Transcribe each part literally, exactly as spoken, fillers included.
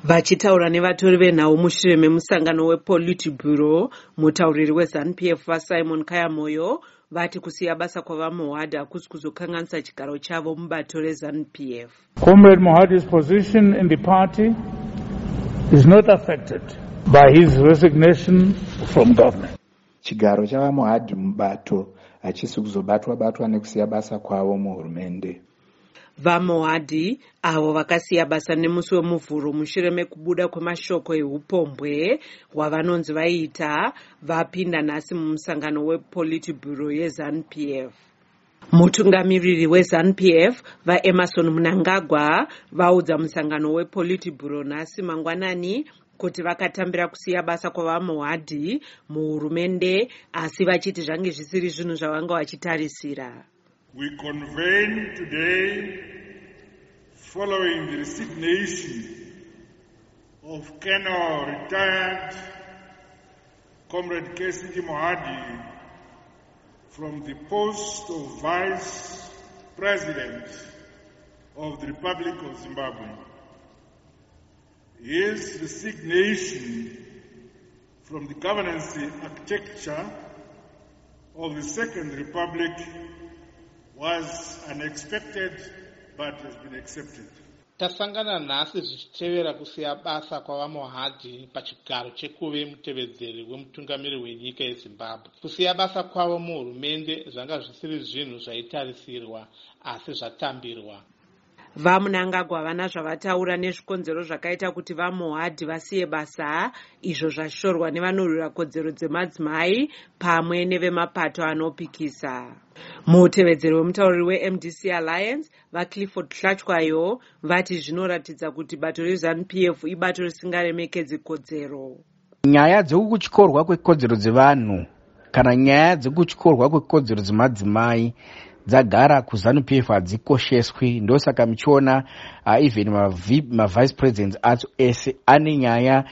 Vachitaura nevatori venhau mushure memusangano wePolitburo, mutauriri weZANU-P F vaSimon Kayamoyo vati kusiya basa kwavaMohadhi hakusi kuzokanganisa chigaro chavo mubato reZANU-P F. Comrade Mohadhi's position in the party is not affected by his resignation from government. Chigaro chavaMohadhi mubato hachisi kuzobatwa batwa nekusiya basa kwavo muhurumende. VaMohadhi avo vakasiya basa nemusi wemuvhuro mushure mekubuda kwemashoko eupombwe hwavanonzi vaiita vapinda nhasi mumusangano wePolitburo yeZANU-P F. Mutungamiriri weZANU-P F vaEmmerson Mnangagwa vaudza musangano wePolitburo nhasi mangwanani kuti vakatambira kusiya basa kwavaMohadhi muhurumende asi vachiti zvange zvisiri zvinhu zvavanga vachitarisira. We convene today following the resignation of Colonel retired Comrade K C G Mohadhi from the post of Vice President of the Republic of Zimbabwe. His resignation from the governance architecture of the Second Republic was unexpected but has been accepted. Tasangana nhasi zvichitevera kusiya basa kwavaMohadhi pachigaro chekuve mutevedzeri wemutungamiri wenyika yeZimbabwe. Kusiya basa kwavo muhurumende zvanga zvisiri zvinhu zvaitarisirwa asi zvatambirwa. VaMnangagwa havana zvavataura nezvikonzero zvakaita kuti vaMohadhi vasiye basa, izvo zvashorwa nevanorwira kodzero dzemadzimai pamwe nevemapato anopikisa. Mutevedzeri wemutauriri weM D C Alliance vaClifford Hlatshwayo vati zvinoratidza kuti bato reZANU-P F ibato risingaremekedzi kodzero. Nyaya dzekutyorwa kwekodzero dzevanhu kana nyaya dzekutyorwa kwekodzero dzemadzimai dzagara kuZANU-P F hadzikosheswi. Ndosaka muchiona uh, even ma-vice presidents acho ese ane nyaya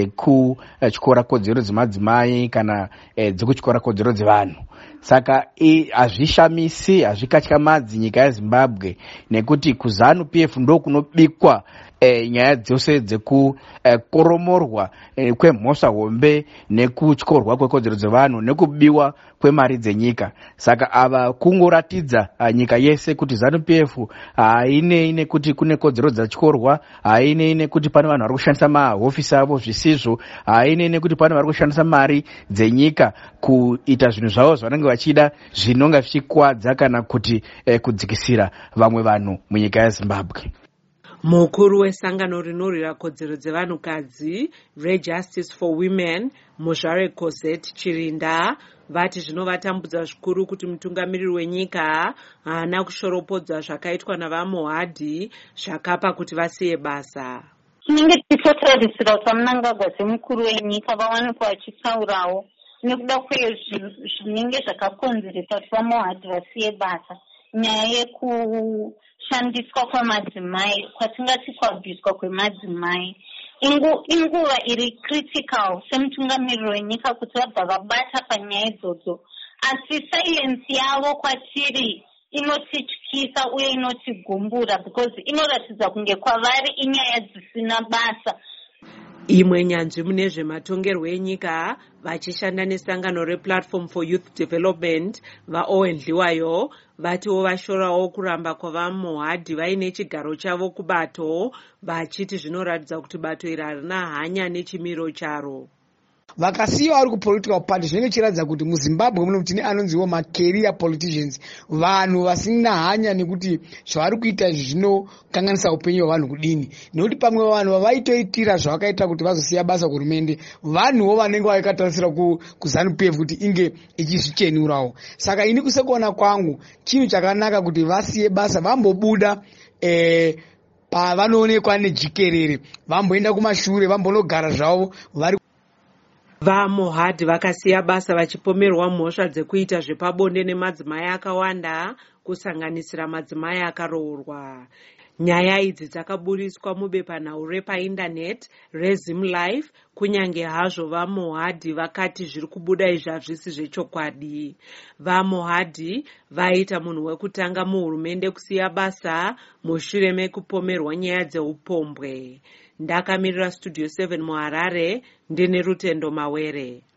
dzekutyora uh, kodzero dzemadzimai kana uh, dzekutyora kodzero dzevanhu. Saka hazvishamisi, hazvikatyamadzi nyika yeZimbabwe nekuti kuZANU-P F ndo kunobikwa E, nyaya dzose dzekukoromorwa e, kwemhosva hombe nekutyorwa kwekodzero dzevanhu nekubiwa kwemari dzenyika. Saka ava kungoratidza nyika yese kuti ZANU-P F hainei nekuti kune kodzero dzatyorwa, hainei nekuti pane vanhu vari kushandisa mahofisi avo zvisizvo, hainei nekuti pane vari kushandisa mari dzenyika kuita zvinhu zvavo zvanenge vachida zvinonga zvichikwadza kana kuti e, kudzikisira vamwe vanhu munyika yeZimbabwe. Mukuru wesangano rinorwira kodzero dzevanhukadzi reJustice for Women Muzvare Cosette Chirinda vati zvinovatambudza zvikuru kuti mutungamiriri wenyika haana kushoropodza zvakaitwa navaMohadhi zvakapa kuti vasiye basa. Tinenge tichitarisira kuti vaMnangagwa semukuru wenyika vawanikwa vachitaurawo nekuda kwezvo zvinenge zvakakonzeresa kuti vaMohadhi vasiye basa, nyaya yeku shandiswa kwamadzimai, kwatingati kwabviswa kwemadzimai. Ingu, inguva iri critical semutungamiriri wenyika kuti vabva vabata panyaya idzodzo, asi silence yavo kwatiri inotityisa uye inotigumbura because inoratidza kunge kwavari inyaya dzisina basa. Imwe nyanzvi mune zvematongerwo enyika vachishanda nesangano rePlatform for Youth Development vaOwen Dliwayo vatiwo vashorawo kuramba kwavaMohadhi vaine chigaro chavo kubato, vachiti zvinoratidza kuti bato iri harina hanya nechimiro charo. Vakasiya vari kupolitical party zvinenge chiratidza kuti muZimbabwe muno tine anonziwo macareer politicians, vanhu vasina hanya nekuti zvavari kuita zvinokanganisa upenyu hwavanhu kudini, nekuti pamwe vanhu vavaitoitira zvavakaita kuti vazosiya basa kuhurumende vanhuwo vanenge vaikatarisira kuZANU-P F kuti inge ichizvichenurawo. Saka ini kusekuona kwangu chinhu chakanaka kuti vasiye basa, vambobuda eh, pavanoonekwa nejikerere, vamboenda kumashure, vambonogara zvavo vari. VaMohadhi vakasiya basa vachipomerwa mhosva dzekuita zvepabonde nemadzimai akawanda kusanganisira madzimai akaroorwa. Nyaya idzi dzakaburiswa mubepanhau repaindaneti reZimLife, kunyange hazvo vaMohadhi vakati zviri kubuda izvi hazvisi zvechokwadi. VaMohadhi vaita munhu wekutanga muhurumende kusiya basa mushure mekupomerwa nyaya dzeupombwe. ndakamirira studio seven muharare ndine Rutendo Mawere.